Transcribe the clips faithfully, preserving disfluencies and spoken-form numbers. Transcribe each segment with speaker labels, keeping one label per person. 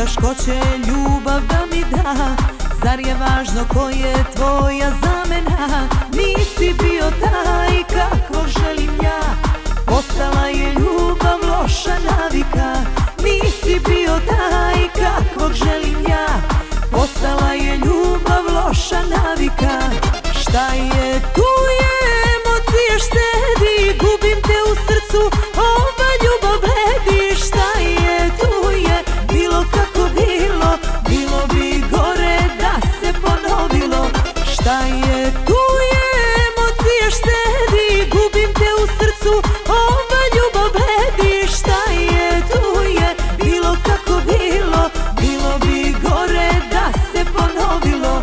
Speaker 1: pitaš ko će ljubav da mi da, zar je važno ko je tvoja zamena? Nisi bio taj kakvog želim ja, postala je ljubav loša navika. Nisi bio taj kakvog želim ja, postala je ljubav loša navika. Šta je tu je, emocije štedi, gubim te u srcu, ova ljubav bledi. Šta je tu je, bilo kako bilo, bilo bi gore da se ponovilo. Šta je tu je, emocije štedi, gubim te u srcu, ova ljubav bledi. Šta je tu je, bilo kako bilo, bilo bi gore da se ponovilo.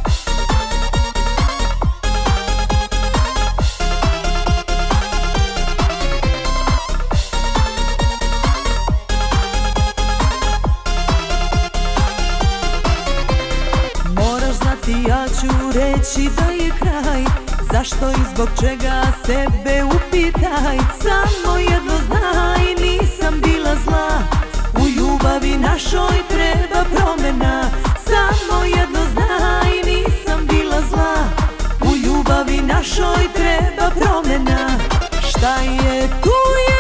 Speaker 1: Ja ću reći da je kraj, zašto i zbog čega sebe upitaj. Samo jedno znaj, nisam bila zla, u ljubavi našoj treba promena. Samo jedno znaj, nisam bila zla, u ljubavi našoj treba promena. Šta je tu je,